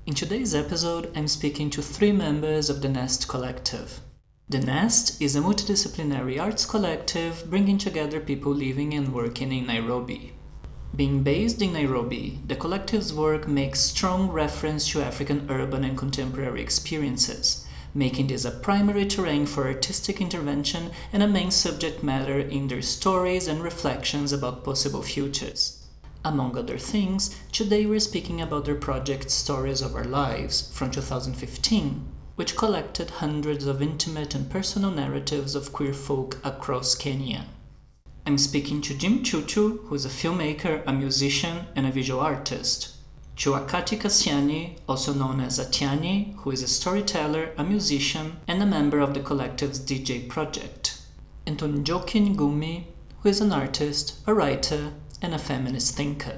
In today's episode, I'm speaking to three members of the Nest Collective. The Nest is a multidisciplinary arts collective bringing together people living and working in Nairobi. Being based in Nairobi, the collective's work makes strong reference to African urban and contemporary experiences, making this a primary terrain for artistic intervention and a main subject matter in their stories and reflections about possible futures. Among other things, today we're speaking about their project Stories of Our Lives from 2015, which collected hundreds of intimate and personal narratives of queer folk across Kenya. I'm speaking to Jim Chuchu, who is a filmmaker, a musician, and a visual artist. To Akati Kasiani, also known as Atiani, who is a storyteller, a musician, and a member of the collective's DJ project. And to Njoki Ngumi, who is an artist, a writer, and a feminist thinker.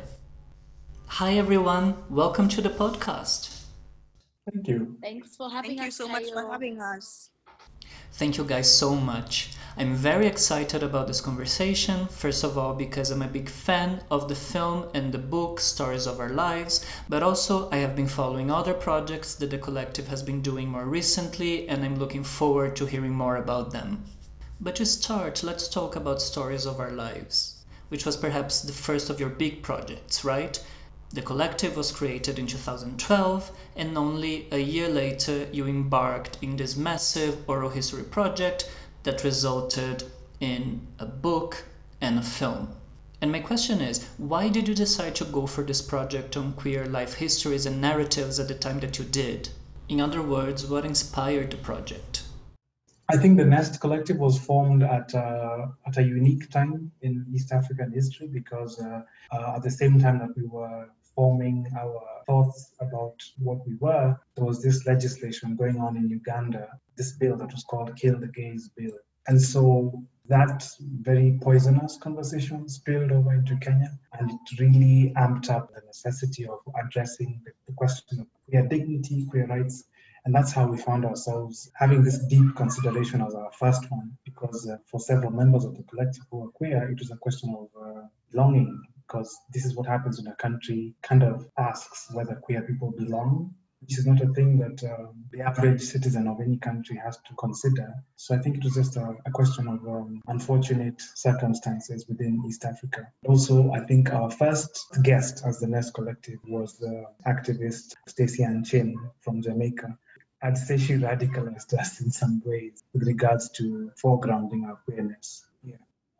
Hi everyone, welcome to the podcast. Thank you. Thanks for having Thank you us. so much for Tayo. having us. Thank you guys so much. I'm very excited about this conversation, first of all because I'm a big fan of the film and the book Stories of Our Lives, but also I have been following other projects that the collective has been doing more recently, and I'm looking forward to hearing more about them. But to start, let's talk about Stories of Our Lives, which was perhaps the first of your big projects, right? The collective was created in 2012, and only a year later you embarked in this massive oral history project that resulted in a book and a film. And my question is, why did you decide to go for this project on queer life histories and narratives at the time that you did? In other words, what inspired the project? I think the Nest Collective was formed at a unique time in East African history because at the same time that we were forming our thoughts about what we were, there was this legislation going on in Uganda, this bill that was called Kill the Gays Bill. And so that very poisonous conversation spilled over into Kenya, and it really amped up the necessity of addressing the question of queer dignity, queer rights. And that's how we found ourselves having this deep consideration as our first one, because for several members of the collective who are queer, it was a question of belonging, because this is what happens when a country kind of asks whether queer people belong, which is not a thing that the average citizen of any country has to consider. So I think it was just a question of unfortunate circumstances within East Africa. Also, I think our first guest as the Nest Collective was the activist Stacey Ann Chin from Jamaica. I'd say she radicalized us in some ways with regards to foregrounding our queerness. Yeah.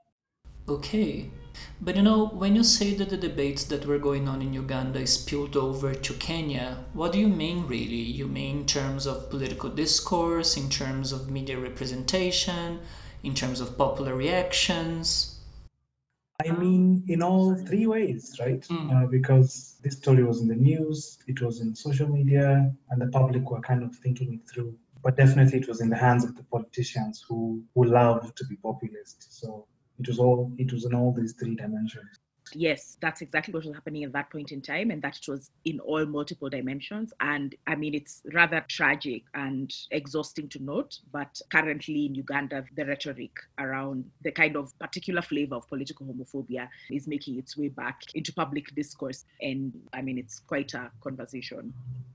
Okay, but when you say that the debates that were going on in Uganda spilled over to Kenya, what do you mean really? You mean in terms of political discourse, in terms of media representation, in terms of popular reactions? I mean, in all three ways, right? Because this story was in the news, it was in social media, and the public were kind of thinking it through. But definitely it was in the hands of the politicians who love to be populist. So it was in all these three dimensions. Yes, that's exactly what was happening at that point in time, and that it was in all multiple dimensions. And I mean, it's rather tragic and exhausting to note, but currently in Uganda, the rhetoric around the kind of particular flavor of political homophobia is making its way back into public discourse. And I mean, it's quite a conversation.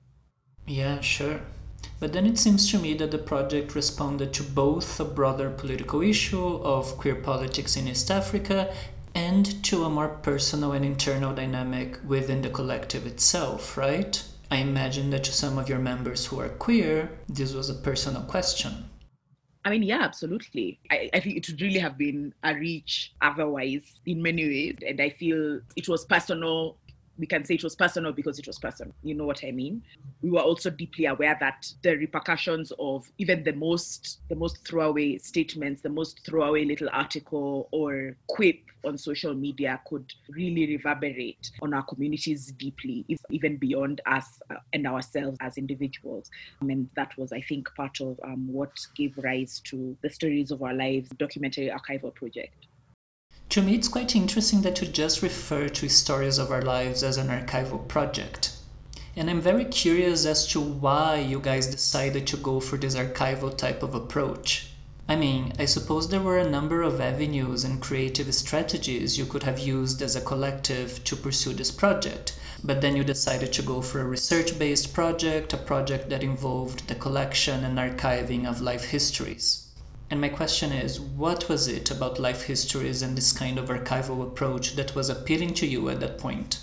Yeah, sure. But then it seems to me that the project responded to both a broader political issue of queer politics in East Africa and to a more personal and internal dynamic within the collective itself, right? I imagine that to some of your members who are queer, this was a personal question. I mean, yeah, absolutely. I think it would really have been a reach otherwise in many ways. And I feel it was personal. We can say it was personal because it was personal. You know what I mean? We were also deeply aware that the repercussions of even the most throwaway statements, the most throwaway little article or quip on social media could really reverberate on our communities deeply, even beyond us and ourselves as individuals. And that was, I think, part of what gave rise to the Stories of Our Lives documentary archival project. To me, it's quite interesting that you just refer to Stories of Our Lives as an archival project. And I'm very curious as to why you guys decided to go for this archival type of approach. I mean, I suppose there were a number of avenues and creative strategies you could have used as a collective to pursue this project. but then you decided to go for a research-based project, a project that involved the collection and archiving of life histories. And my question is, what was it about life histories and this kind of archival approach that was appealing to you at that point?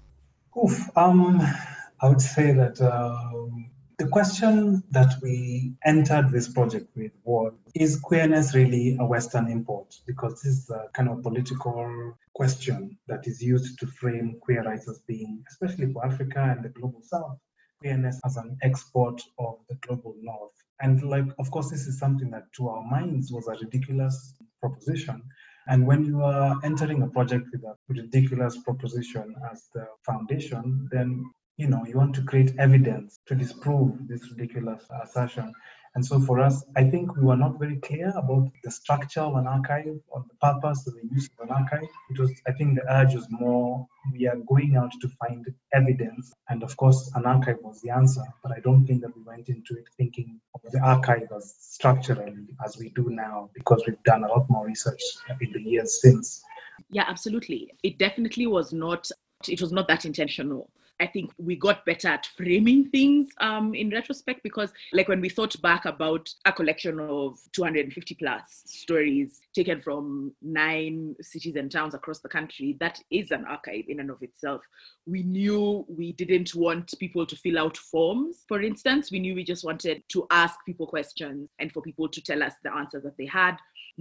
I would say that the question that we entered this project with was, is queerness really a Western import? Because this is a kind of political question that is used to frame queer rights as being, especially for Africa and the global South, queerness as an export of the global North. And of course, this is something that to our minds was a ridiculous proposition. And when you are entering a project with a ridiculous proposition as the foundation, then you want to create evidence to disprove this ridiculous assertion. And so for us, I think we were not very clear about the structure of an archive or the purpose of the use of an archive. I think the urge was more, we are going out to find evidence. And of course, an archive was the answer. But I don't think that we went into it thinking of the archive as structurally as we do now, because we've done a lot more research in the years since. Yeah, absolutely. It definitely was not that intentional. I think we got better at framing things in retrospect, because like when we thought back about a collection of 250 plus stories taken from 9 cities and towns across the country, that is an archive in and of itself. We knew we didn't want people to fill out forms, for instance. We knew we just wanted to ask people questions and for people to tell us the answers that they had.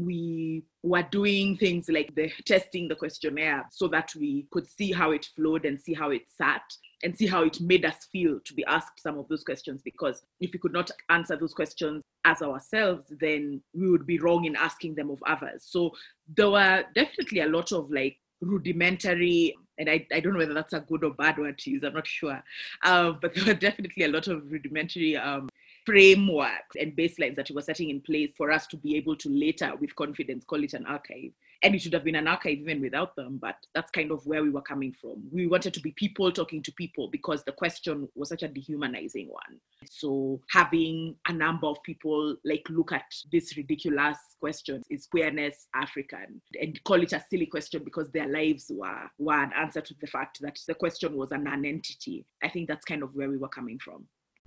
We were doing things like testing the questionnaire so that we could see how it flowed and see how it sat and see how it made us feel to be asked some of those questions. Because if we could not answer those questions as ourselves, then we would be wrong in asking them of others. So there were definitely a lot of rudimentary, and I don't know whether that's a good or bad word to use, I'm not sure. But there were definitely a lot of rudimentary frameworks and baselines that we were setting in place for us to be able to later, with confidence, call it an archive. And it should have been an archive even without them, but that's kind of where we were coming from. We wanted to be people talking to people because the question was such a dehumanizing one. So having a number of people look at this ridiculous question, is queerness African? And call it a silly question because their lives were an answer to the fact that the question was a non-entity. I think that's kind of where we were coming from.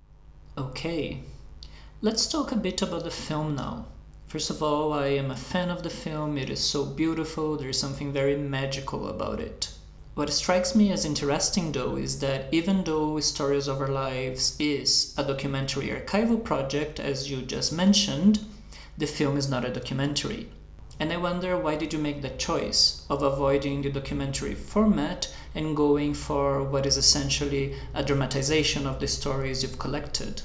Okay, let's talk a bit about the film now. First of all, I am a fan of the film. It is so beautiful. There is something very magical about it. What strikes me as interesting, though, is that even though Stories of Our Lives is a documentary archival project, as you just mentioned, the film is not a documentary. And I wonder, why did you make the choice of avoiding the documentary format and going for what is essentially a dramatization of the stories you've collected?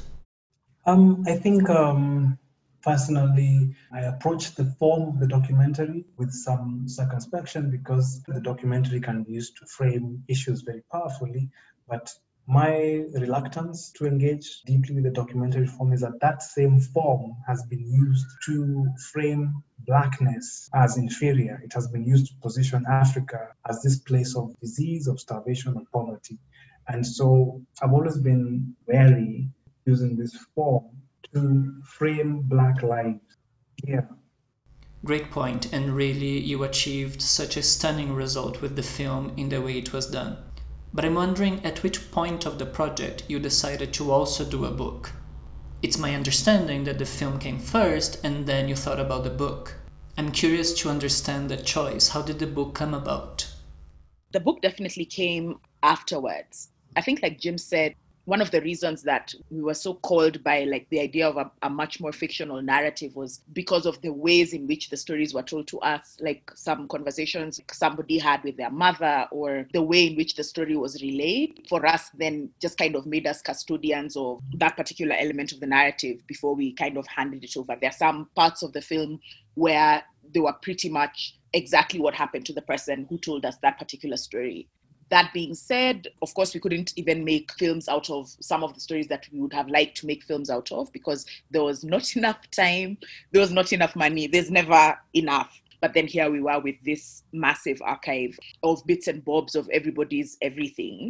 I think personally, I approached the form of the documentary with some circumspection, because the documentary can be used to frame issues very powerfully. But my reluctance to engage deeply with the documentary form is that same form has been used to frame Blackness as inferior. It has been used to position Africa as this place of disease, of starvation, of poverty. And so I've always been wary using this form to frame Black lives here. Great point, and really you achieved such a stunning result with the film in the way it was done. But I'm wondering at which point of the project you decided to also do a book. It's my understanding that the film came first and then you thought about the book. I'm curious to understand that choice. How did the book come about? The book definitely came afterwards. I think, like Jim said, one of the reasons that we were so called by the idea of a much more fictional narrative was because of the ways in which the stories were told to us, like some conversations somebody had with their mother, or the way in which the story was relayed. For us, then just kind of made us custodians of that particular element of the narrative before we kind of handed it over. There are some parts of the film where they were pretty much exactly what happened to the person who told us that particular story. That being said, of course, we couldn't even make films out of some of the stories that we would have liked to make films out of, because there was not enough time, there was not enough money, there's never enough. But then here we were with this massive archive of bits and bobs of everybody's everything.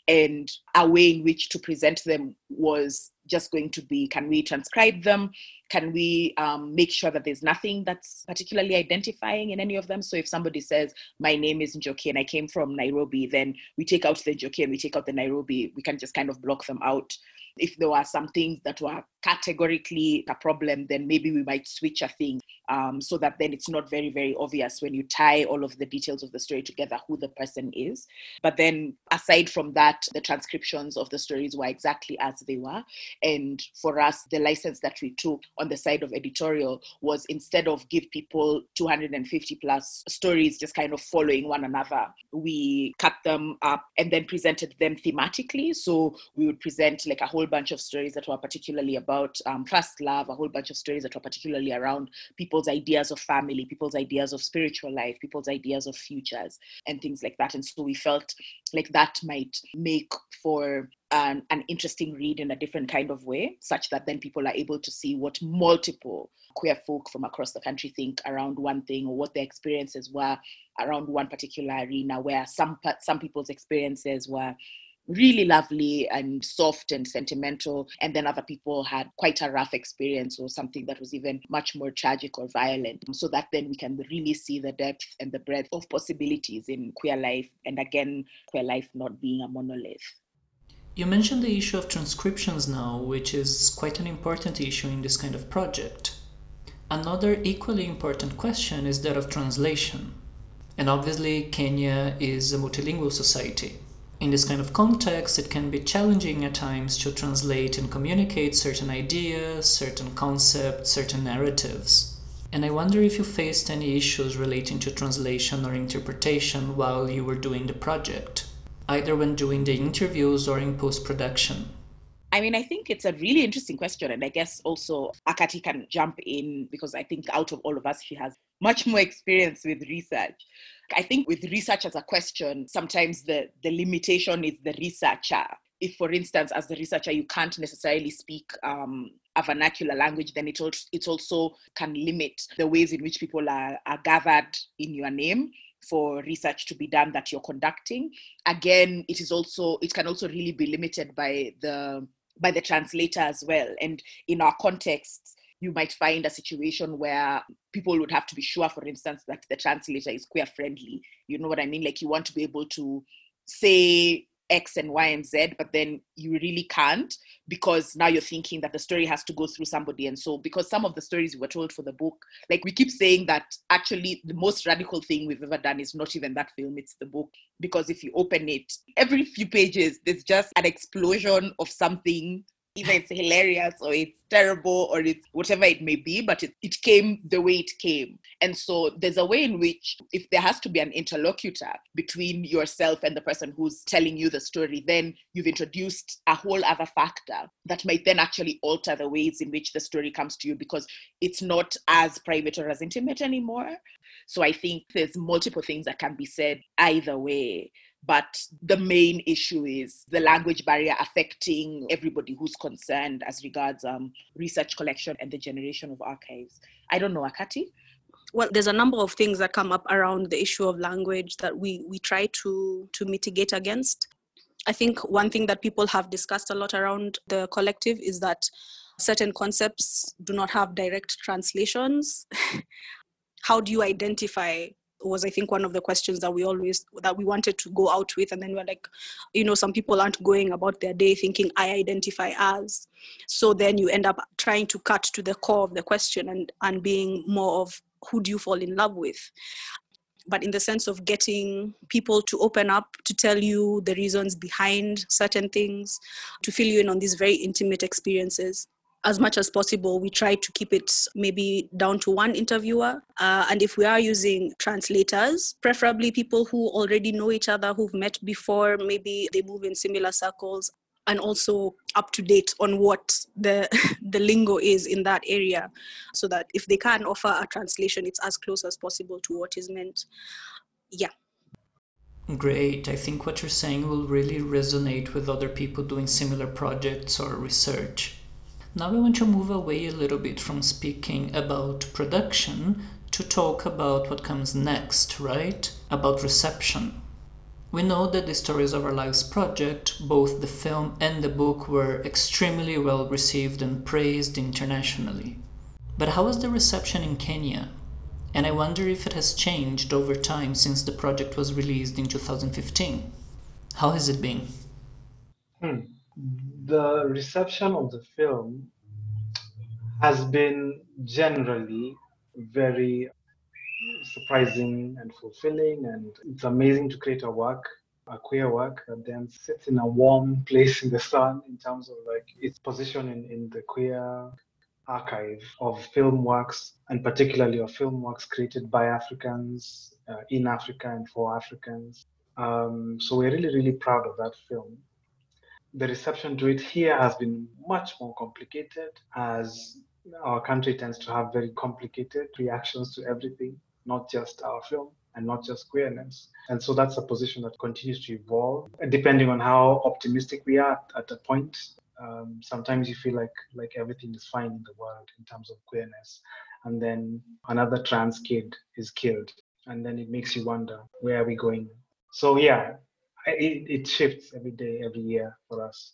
And a way in which to present them was just going to be, can we transcribe them? Can we make sure that there's nothing that's particularly identifying in any of them? So if somebody says, my name is Njoki and I came from Nairobi, then we take out the Njoki and we take out the Nairobi. We can just kind of block them out. If there were some things that were categorically a problem, then maybe we might switch a thing so that then it's not very, very obvious when you tie all of the details of the story together who the person is. But then aside from that, the transcriptions of the stories were exactly as they were. And for us, the license that we took on the side of editorial was, instead of give people 250 plus stories just kind of following one another, we cut them up and then presented them thematically. So we would present like a whole bunch of stories that were particularly about first love, a whole bunch of stories that were particularly around people's ideas of family, people's ideas of spiritual life, people's ideas of futures, and things like that. And so we felt like that might make for an interesting read in a different kind of way, such that then people are able to see what multiple queer folk from across the country think around one thing, or what their experiences were around one particular arena, where some people's experiences were really lovely and soft and sentimental, and then other people had quite a rough experience or something that was even much more tragic or violent, so that then we can really see the depth and the breadth of possibilities in queer life, and again, queer life not being a monolith. You mentioned the issue of transcriptions now, which is quite an important issue in this kind of project. Another equally important question is that of translation. And obviously, Kenya is a multilingual society. In this kind of context, it can be challenging at times to translate and communicate certain ideas, certain concepts, certain narratives. And I wonder if you faced any issues relating to translation or interpretation while you were doing the project, either when doing the interviews or in post-production. I mean, I think it's a really interesting question. And I guess also Akati can jump in, because I think out of all of us, she has much more experience with research. I think with research as a question, sometimes the limitation is the researcher. If, for instance, as the researcher, you can't necessarily speak a vernacular language, then it also can limit the ways in which people are gathered in your name for research to be done that you're conducting. Again, it can also really be limited by the translator as well. And in our context, you might find a situation where people would have to be sure, for instance, that the translator is queer friendly. You know what I mean? Like, you want to be able to say X and Y and Z, but then you really can't, because now you're thinking that the story has to go through somebody. And so, because some of the stories we were told for the book, like, we keep saying that actually the most radical thing we've ever done is not even that film, it's the book. Because if you open it, every few pages, there's just an explosion of something. Either it's hilarious or it's terrible or it's whatever it may be, but it came the way it came. And so there's a way in which, if there has to be an interlocutor between yourself and the person who's telling you the story, then you've introduced a whole other factor that might then actually alter the ways in which the story comes to you, because it's not as private or as intimate anymore. So I think there's multiple things that can be said either way. But the main issue is the language barrier affecting everybody who's concerned as regards research collection and the generation of archives. I don't know, Akati? Well, there's a number of things that come up around the issue of language that we try to mitigate against. I think one thing that people have discussed a lot around the collective is that certain concepts do not have direct translations. How do you identify was, I think, one of the questions that we wanted to go out with. And then we're like, some people aren't going about their day thinking, I identify as. So then you end up trying to cut to the core of the question and being more of, who do you fall in love with? But in the sense of getting people to open up, to tell you the reasons behind certain things, to fill you in on these very intimate experiences. As much as possible, we try to keep it maybe down to one interviewer. And if we are using translators, preferably people who already know each other, who've met before, maybe they move in similar circles, and also up to date on what the lingo is in that area, so that if they can offer a translation, it's as close as possible to what is meant. Yeah. Great. I think what you're saying will really resonate with other people doing similar projects or research. Now I want to move away a little bit from speaking about production to talk about what comes next, right? About reception. We know that the Stories of Our Lives project, both the film and the book, were extremely well received and praised internationally. But how was the reception in Kenya? And I wonder if it has changed over time since the project was released in 2015. How has it been? The reception of the film has been generally very surprising and fulfilling, and it's amazing to create a queer work that then sits in a warm place in the sun in terms of like its position in the queer archive of film works, and particularly of film works created by Africans, in Africa and for Africans. So we're really, really proud of that film. The reception to it here has been much more complicated, as our country tends to have very complicated reactions to everything, not just our film and not just queerness. And so that's a position that continues to evolve, depending on how optimistic we are at a point. Sometimes you feel like everything is fine in the world in terms of queerness, and then another trans kid is killed, and then it makes you wonder, where are we going? So yeah, it shifts every day, every year for us.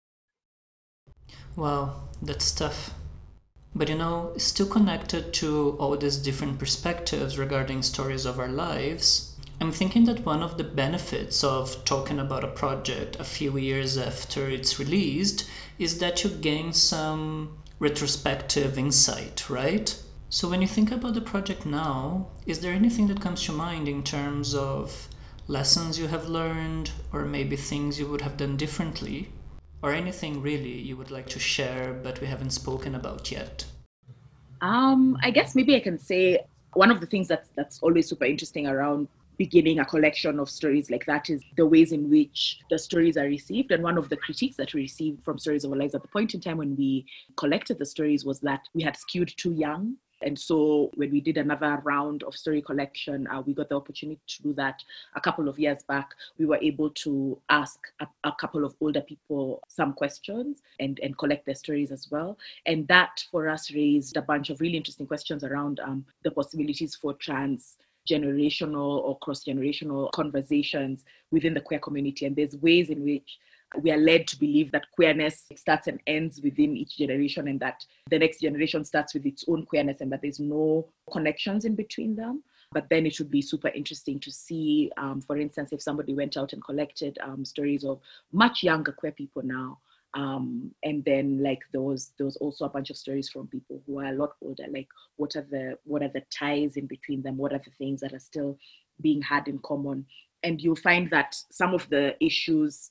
Wow, that's tough. But still connected to all these different perspectives regarding stories of our lives, I'm thinking that one of the benefits of talking about a project a few years after it's released is that you gain some retrospective insight, right? So when you think about the project now, is there anything that comes to mind in terms of lessons you have learned, or maybe things you would have done differently? Or anything really you would like to share but we haven't spoken about yet? I guess maybe I can say one of the things that's always super interesting around beginning a collection of stories like that is the ways in which the stories are received. And one of the critiques that we received from Stories of Our Lives at the point in time when we collected the stories was that we had skewed too young. And so when we did another round of story collection, we got the opportunity to do that a couple of years back. We were able to ask a couple of older people some questions and collect their stories as well. And that for us raised a bunch of really interesting questions around the possibilities for trans-generational or cross-generational conversations within the queer community. And there's ways in which we are led to believe that queerness starts and ends within each generation, and that the next generation starts with its own queerness, and that there's no connections in between them. But then it would be super interesting to see, for instance, if somebody went out and collected stories of much younger queer people now, and then like there was also a bunch of stories from people who are a lot older. Like what are the ties in between them? What are the things that are still being had in common? And you'll find that some of the issues,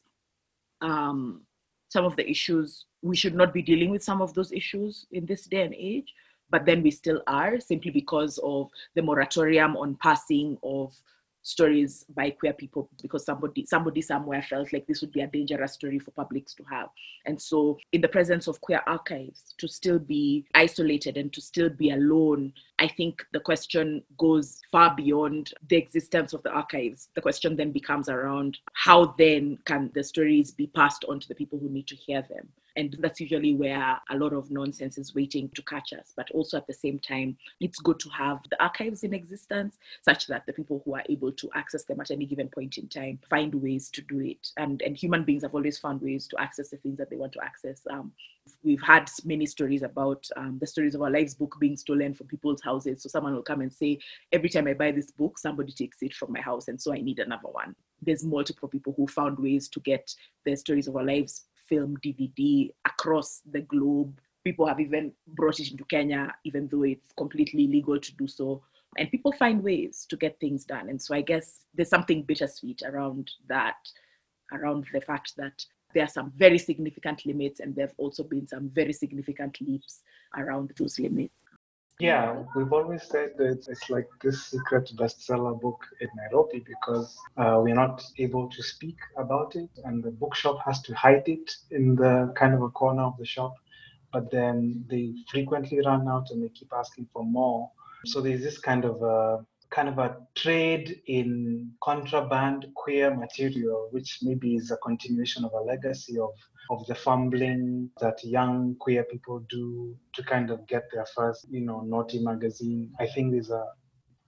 we should not be dealing with some of those issues in this day and age, but then we still are, simply because of the moratorium on passing of stories by queer people, because somebody somewhere felt like this would be a dangerous story for publics to have. And so in the presence of queer archives, to still be isolated and to still be alone, I think the question goes far beyond the existence of the archives. The question then becomes around how then can the stories be passed on to the people who need to hear them. And that's usually where a lot of nonsense is waiting to catch us. But also at the same time, it's good to have the archives in existence such that the people who are able to access them at any given point in time find ways to do it. And human beings have always found ways to access the things that they want to access. We've had many stories about the Stories of Our Lives book being stolen from people's houses. So someone will come and say, every time I buy this book, somebody takes it from my house, and so I need another one. There's multiple people who found ways to get the Stories of Our Lives film DVD across the globe. People have even brought it into Kenya, even though it's completely illegal to do so. And people find ways to get things done. And so I guess there's something bittersweet around that, around the fact that there are some very significant limits, and there have also been some very significant leaps around those limits. Yeah, we've always said that it's like this secret bestseller book in Nairobi because we're not able to speak about it, and the bookshop has to hide it in the kind of a corner of the shop. But then they frequently run out and they keep asking for more. So there's this kind of a trade in contraband queer material, which maybe is a continuation of a legacy of the fumbling that young queer people do to kind of get their first, naughty magazine. I think there's a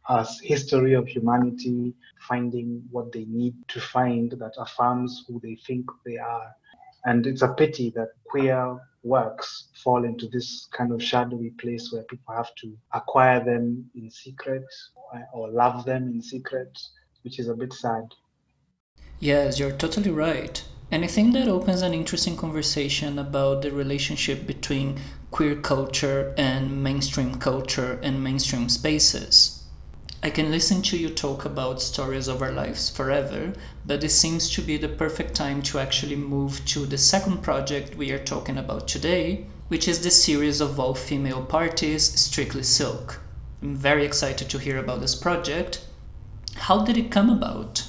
history of humanity, finding what they need to find that affirms who they think they are. And it's a pity that queer works fall into this kind of shadowy place where people have to acquire them in secret or love them in secret, which is a bit sad. Yes, you're totally right. And I think that opens an interesting conversation about the relationship between queer culture and mainstream spaces. I can listen to you talk about stories of our lives forever, but this seems to be the perfect time to actually move to the second project we are talking about today, which is the series of all-female parties, Strictly Silk. I'm very excited to hear about this project. How did it come about?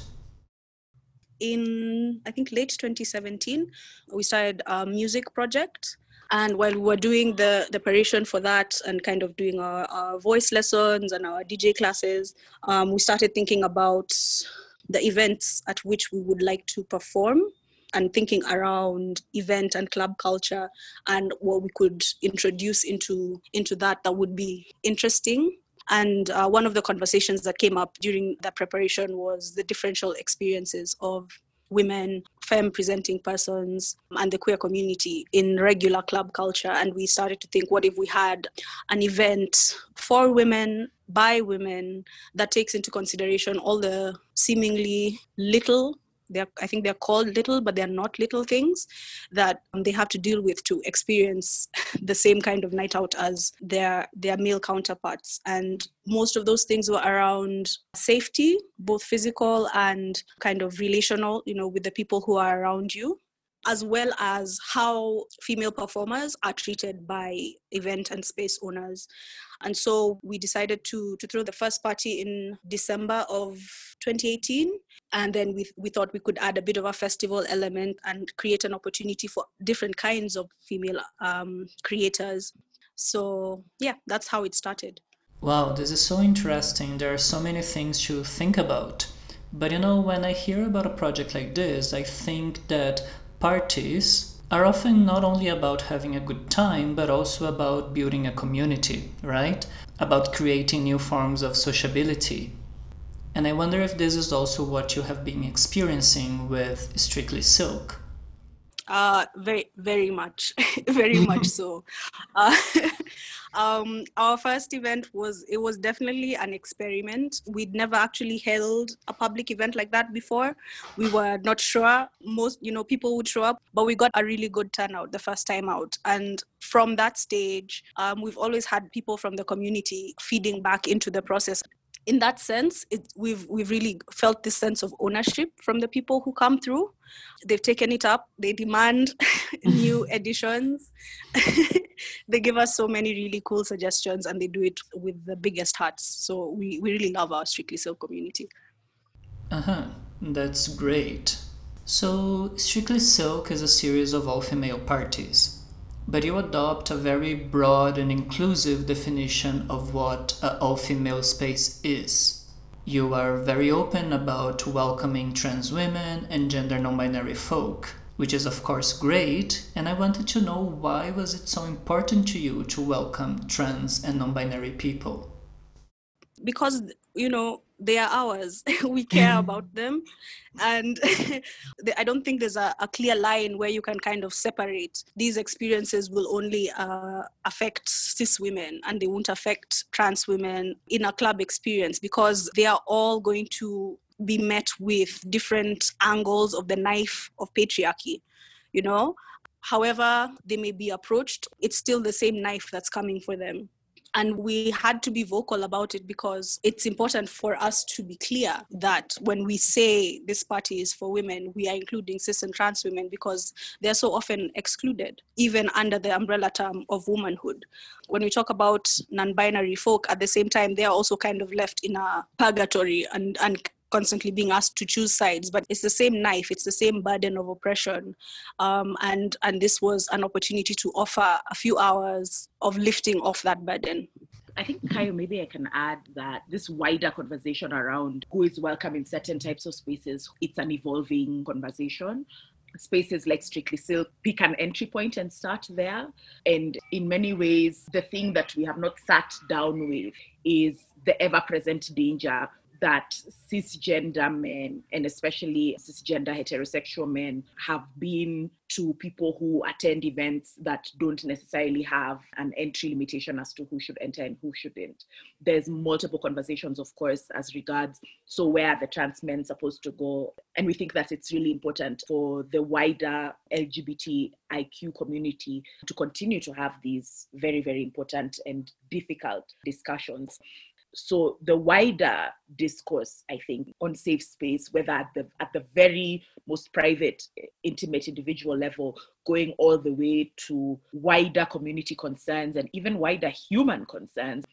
In, I think, late 2017, we started a music project. And while we were doing the preparation for that and kind of doing our voice lessons and our DJ classes, we started thinking about the events at which we would like to perform and thinking around event and club culture and what we could introduce into that would be interesting. And one of the conversations that came up during that preparation was the differential experiences of women, femme presenting persons, and the queer community in regular club culture. And we started to think, what if we had an event for women, by women, that takes into consideration all the seemingly little, I think they're called little, but they're not little things that they have to deal with to experience the same kind of night out as their male counterparts. And most of those things were around safety, both physical and kind of relational, with the people who are around you, as well as how female performers are treated by event and space owners. And so we decided to throw the first party in December of 2018. And then we thought we could add a bit of a festival element and create an opportunity for different kinds of female creators. So yeah, that's how it started. Wow, this is so interesting. There are so many things to think about. But when I hear about a project like this, I think that parties are often not only about having a good time, but also about building a community, right? About creating new forms of sociability. And I wonder if this is also what you have been experiencing with Strictly Silk. Very, very much, very much so. Our first event was definitely an experiment. We'd never actually held a public event like that before. We were not sure. Most, people would show up, but we got a really good turnout the first time out. And from that stage, we've always had people from the community feeding back into the process. In that sense, we've really felt this sense of ownership from the people who come through. They've taken it up. They demand new editions. They give us so many really cool suggestions, and they do it with the biggest hearts. So we really love our Strictly Silk community. That's great. So Strictly Silk is a series of all-female parties. But you adopt a very broad and inclusive definition of what an all-female space is. You are very open about welcoming trans women and gender non-binary folk, which is of course great, and I wanted to know, why was it so important to you to welcome trans and non-binary people? Because, they are ours. We care about them. And I don't think there's a clear line where you can kind of separate. These experiences will only affect cis women, and they won't affect trans women in a club experience, because they are all going to be met with different angles of the knife of patriarchy, However they may be approached, it's still the same knife that's coming for them. And we had to be vocal about it, because it's important for us to be clear that when we say this party is for women, we are including cis and trans women, because they're so often excluded, even under the umbrella term of womanhood. When we talk about non-binary folk, at the same time, they're also kind of left in a purgatory and constantly being asked to choose sides, but it's the same knife, it's the same burden of oppression. And this was an opportunity to offer a few hours of lifting off that burden. I think, Kayo, maybe I can add that this wider conversation around who is welcome in certain types of spaces, it's an evolving conversation. Spaces like Strictly Silk pick an entry point and start there. And in many ways, the thing that we have not sat down with is the ever-present danger that cisgender men, and especially cisgender heterosexual men, have been to people who attend events that don't necessarily have an entry limitation as to who should enter and who shouldn't. There's multiple conversations, of course, as regards, so where are the trans men supposed to go? And we think that it's really important for the wider LGBTIQ community to continue to have these very, very important and difficult discussions. So the wider discourse, I think, on safe space, whether at the very most private, intimate individual level, going all the way to wider community concerns and even wider human concerns,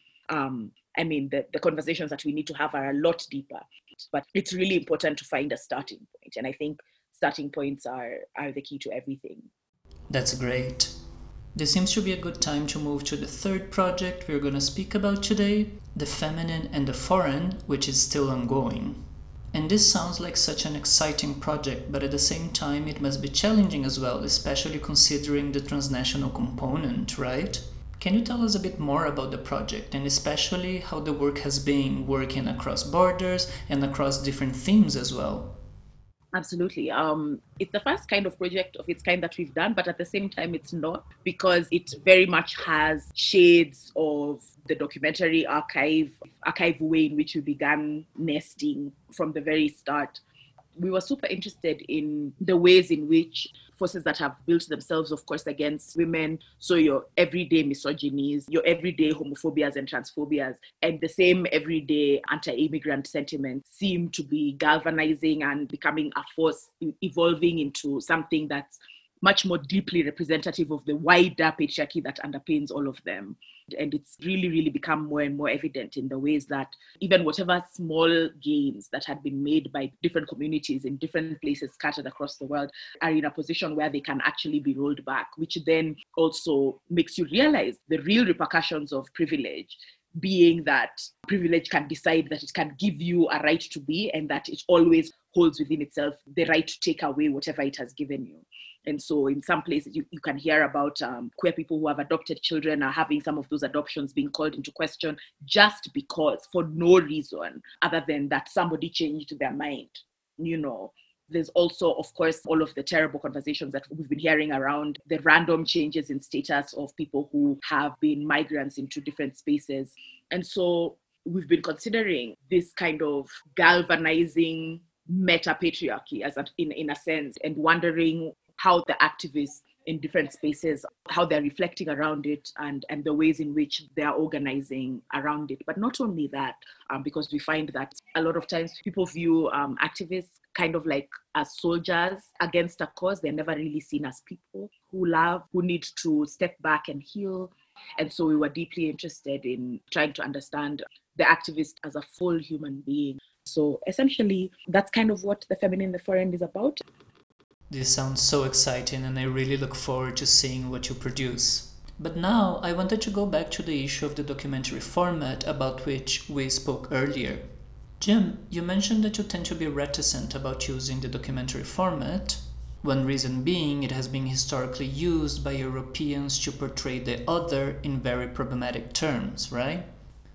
the conversations that we need to have are a lot deeper. But it's really important to find a starting point. And I think starting points are the key to everything. That's great. This seems to be a good time to move to the third project we're going to speak about today, The Feminine and the Foreign, which is still ongoing. And this sounds like such an exciting project, but at the same time it must be challenging as well, especially considering the transnational component, right? Can you tell us a bit more about the project, and especially how the work has been working across borders and across different themes as well? Absolutely. It's the first kind of project of its kind that we've done, but at the same time, it's not, because it very much has shades of the documentary archive way in which we began nesting from the very start. We were super interested in the ways in which forces that have built themselves, of course, against women, so your everyday misogynies, your everyday homophobias and transphobias, and the same everyday anti-immigrant sentiments seem to be galvanizing and becoming a force, evolving into something that's much more deeply representative of the wider patriarchy that underpins all of them. And it's really, really become more and more evident in the ways that even whatever small gains that had been made by different communities in different places scattered across the world are in a position where they can actually be rolled back, which then also makes you realize the real repercussions of privilege, being that privilege can decide that it can give you a right to be, and that it always holds within itself the right to take away whatever it has given you. And so in some places, you can hear about queer people who have adopted children are having some of those adoptions being called into question just because, for no reason other than that somebody changed their mind, you know. There's also, of course, all of the terrible conversations that we've been hearing around the random changes in status of people who have been migrants into different spaces. And so we've been considering this kind of galvanizing meta-patriarchy in a sense, and wondering how the activists in different spaces, how they're reflecting around it, and the ways in which they're organizing around it. But not only that, because we find that a lot of times people view activists kind of like as soldiers against a cause. They're never really seen as people who love, who need to step back and heal. And so we were deeply interested in trying to understand the activist as a full human being. So essentially, that's kind of what The Feminine and the Foreign is about. This sounds so exciting, and I really look forward to seeing what you produce. But now I wanted to go back to the issue of the documentary format about which we spoke earlier. Jim, you mentioned that you tend to be reticent about using the documentary format. One reason being it has been historically used by Europeans to portray the other in very problematic terms, right?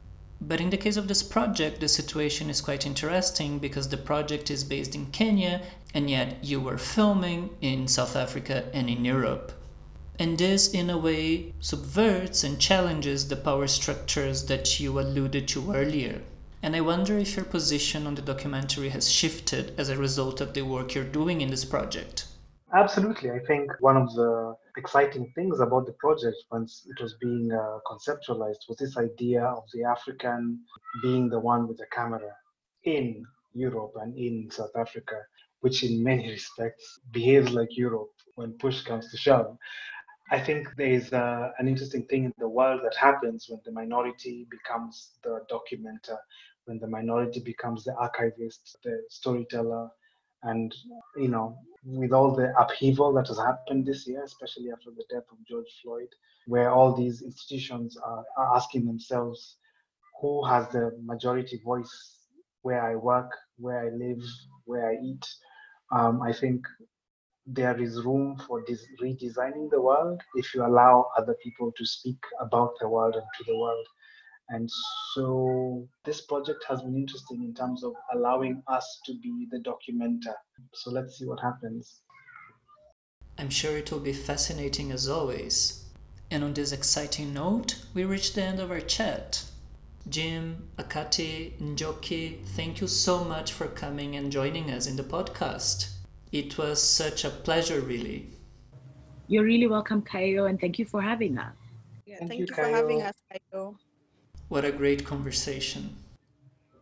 But in the case of this project, the situation is quite interesting because the project is based in Kenya, and yet you were filming in South Africa and in Europe. And this, in a way, subverts and challenges the power structures that you alluded to earlier. And I wonder if your position on the documentary has shifted as a result of the work you're doing in this project. Absolutely. I think one of the exciting things about the project once it was being conceptualized was this idea of the African being the one with the camera in Europe and in South Africa, which in many respects behaves like Europe when push comes to shove. I think there is an interesting thing in the world that happens when the minority becomes the documenter, when the minority becomes the archivist, the storyteller, and with all the upheaval that has happened this year, especially after the death of George Floyd, where all these institutions are asking themselves, who has the majority voice where I work, where I live, where I eat. I think there is room for redesigning the world if you allow other people to speak about the world and to the world. And so this project has been interesting in terms of allowing us to be the documenter. So let's see what happens. I'm sure it will be fascinating as always. And on this exciting note, we reached the end of our chat. Jim, Akati, Njoki, thank you so much for coming and joining us in the podcast. It was such a pleasure, really. You're really welcome, Kayo, and thank you for having us. Yeah, Thank thank you, you for having Kayo. us, Kayo. What a great conversation.